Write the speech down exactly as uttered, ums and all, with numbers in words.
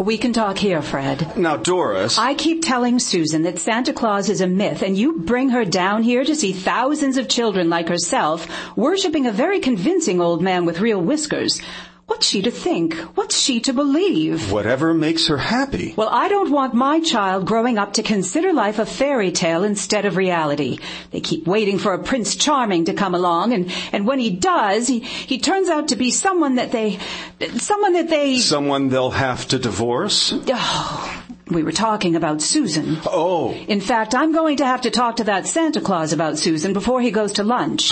We can talk here, Fred. Now, Doris... I keep telling Susan that Santa Claus is a myth, and you bring her down here to see thousands of children like herself worshipping a very convincing old man with real whiskers. What's she to think? What's she to believe? Whatever makes her happy. Well, I don't want my child growing up to consider life a fairy tale instead of reality. They keep waiting for a Prince Charming to come along, and, and when he does, he, he turns out to be someone that they... Someone that they... Someone they'll have to divorce? Oh, we were talking about Susan. Oh. In fact, I'm going to have to talk to that Santa Claus about Susan before he goes to lunch.